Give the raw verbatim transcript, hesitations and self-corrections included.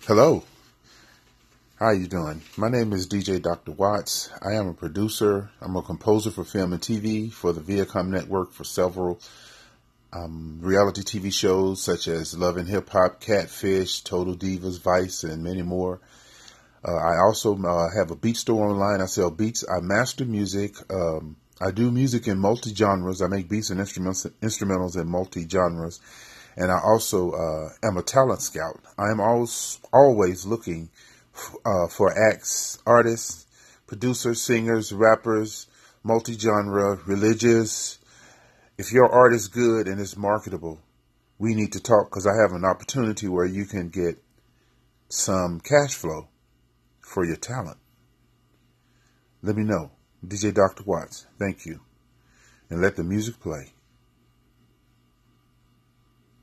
Hello, how you doing? My name is D J Doctor Watts. I am a producer. I'm a composer for film and T V for the Viacom Network for several um, reality T V shows such as Love and Hip Hop, Catfish, Total Divas, Vice, and many more. Uh, I also uh, have a beat store online. I sell beats. I master music. Um, I do music in multi-genres. I make beats and instruments, instrumentals in multi-genres. And I also uh, am a talent scout. I am always, always looking uh, for acts, artists, producers, singers, rappers, multi-genre, religious. If your art is good and it's marketable, we need to talk because I have an opportunity where you can get some cash flow for your talent. Let me know. D J Doctor Watts, thank you. And let the music play.